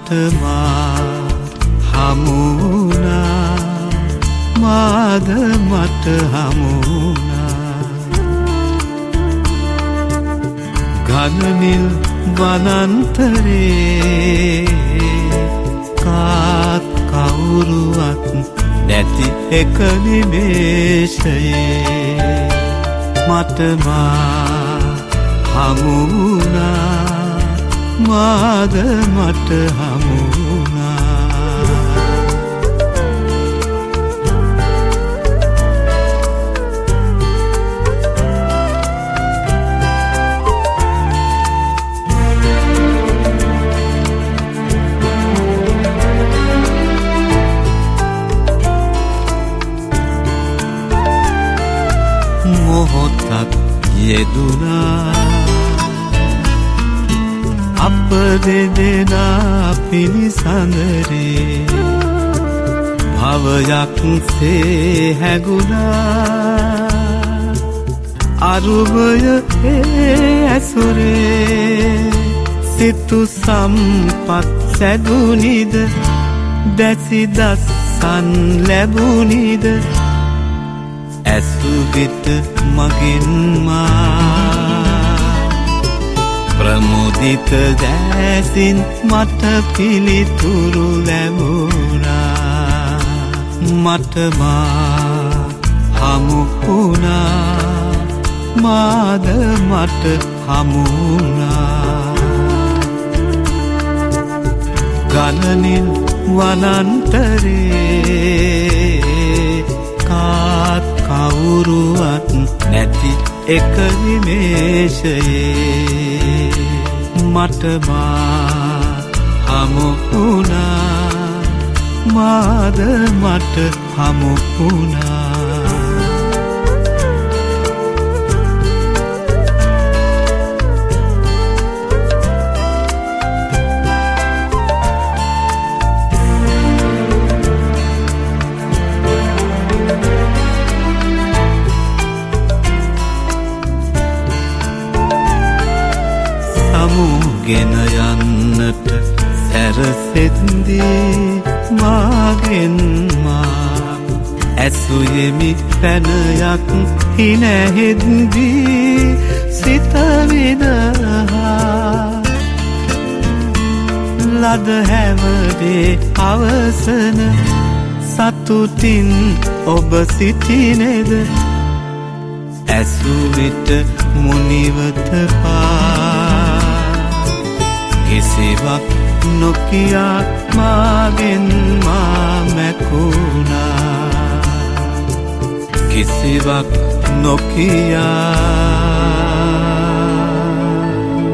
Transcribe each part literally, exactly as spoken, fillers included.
මා හමුුණා මාද මට හමුුණා ගගනිල් වනන්තරේ කාත් කවුරුවත් නැති එක නිමේෂයේ මට මා හමුුණා මාද මට හමුුණා මොහොතක් යෙදුනා අප දෙදෙනා පිළිසඳරේ භවයක් සේ හැගුණා අරුමය ඇසුරේ සිතු සම්පත් සැදුනිද දැසි දස්සන් ලැබුනිද ඇසුවිත මගින් මා ප්‍රමුදිත දැසින් මට පිළිතුරු ලැබුණා මට මා හමුුණා මාද මට හමුුණා ගණනින් වනන්තරේ කාත් කවුරුවත් නැති එක නිමේෂයේ මට මා හමුුණා මාද මට හමුුණා ගෙන යන්නට සැරසෙද්දී මාගෙන් මා ඇසුයෙමි පැනයක් හිනැහෙද්දී සිත විදහා ලද හැවදේ අවසන සතුටින් ඔබ සිටිනෙද ඇසුවිට මුනිවත පා කිසිවක් නොකියා මාගෙන් මා මැකුණා කිසිවක් නොකියා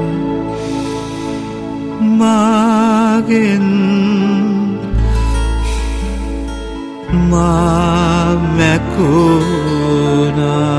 මාගෙන් මා මැකුණා